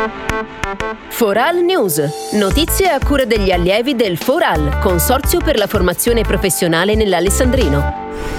Foral News. Notizie a cura degli allievi del Foral, Consorzio per la formazione professionale nell'Alessandrino.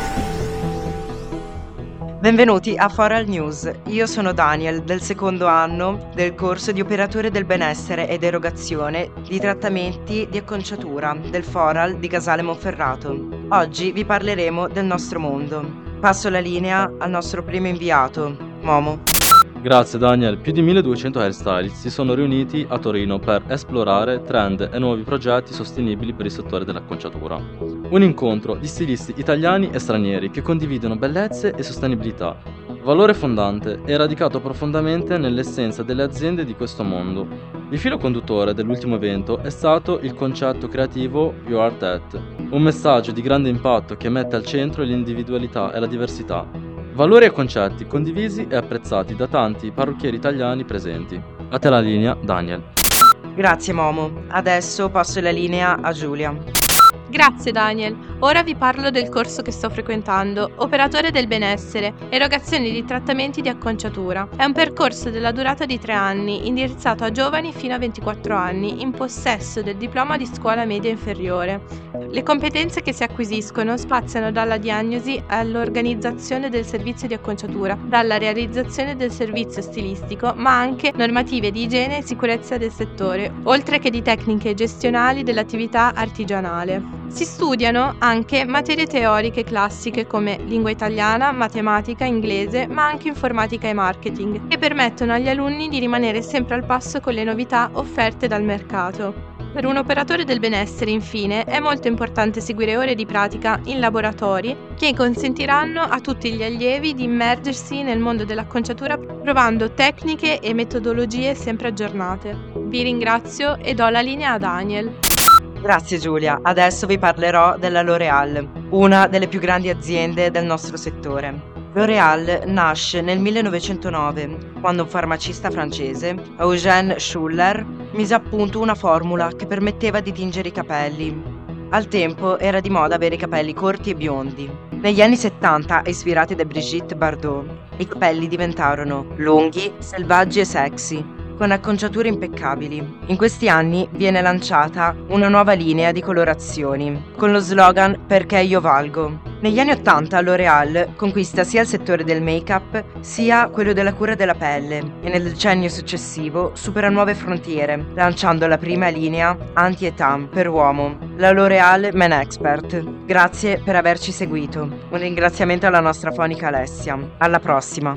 Benvenuti a Foral News. Io sono Daniel, del secondo anno del corso di operatore del benessere ed erogazione di trattamenti di acconciatura del Foral di Casale Monferrato. Oggi vi parleremo del nostro mondo. Passo la linea al nostro primo inviato, Momo. Grazie Daniel, più di 1200 hairstylist si sono riuniti a Torino per esplorare trend e nuovi progetti sostenibili per il settore dell'acconciatura. Un incontro di stilisti italiani e stranieri che condividono bellezze e sostenibilità. Valore fondante e radicato profondamente nell'essenza delle aziende di questo mondo. Il filo conduttore dell'ultimo evento è stato il concetto creativo You Are That, un messaggio di grande impatto che mette al centro l'individualità e la diversità. Valori e concetti condivisi e apprezzati da tanti parrucchieri italiani presenti. A te la linea, Daniel. Grazie Momo. Adesso passo la linea a Giulia. Grazie Daniel. Ora vi parlo del corso che sto frequentando, operatore del benessere, erogazione di trattamenti di acconciatura. È un percorso della durata di 3 anni, indirizzato a giovani fino a 24 anni, in possesso del diploma di scuola media inferiore. Le competenze che si acquisiscono spaziano dalla diagnosi all'organizzazione del servizio di acconciatura, dalla realizzazione del servizio stilistico, ma anche normative di igiene e sicurezza del settore, oltre che di tecniche gestionali dell'attività artigianale. Si studiano anche materie teoriche classiche come lingua italiana, matematica, inglese, ma anche informatica e marketing, che permettono agli alunni di rimanere sempre al passo con le novità offerte dal mercato. Per un operatore del benessere, infine, è molto importante seguire ore di pratica in laboratori che consentiranno a tutti gli allievi di immergersi nel mondo dell'acconciatura provando tecniche e metodologie sempre aggiornate. Vi ringrazio e do la linea a Daniel. Grazie Giulia. Adesso vi parlerò della L'Oréal, una delle più grandi aziende del nostro settore. L'Oréal nasce nel 1909, quando un farmacista francese, Eugène Schuller, mise a punto una formula che permetteva di tingere i capelli. Al tempo era di moda avere i capelli corti e biondi. Negli anni 70, ispirati da Brigitte Bardot, i capelli diventarono lunghi, selvaggi e sexy, con acconciature impeccabili. In questi anni viene lanciata una nuova linea di colorazioni, con lo slogan "Perché io valgo". Negli anni 80 L'Oréal conquista sia il settore del make-up sia quello della cura della pelle e nel decennio successivo supera nuove frontiere, lanciando la prima linea anti-età per uomo, la L'Oréal Men Expert. Grazie per averci seguito. Un ringraziamento alla nostra fonica Alessia. Alla prossima!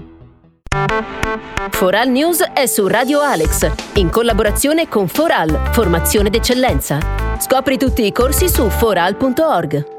Foral News è su Radio Alex, in collaborazione con Foral, formazione d'eccellenza. Scopri tutti i corsi su foral.org.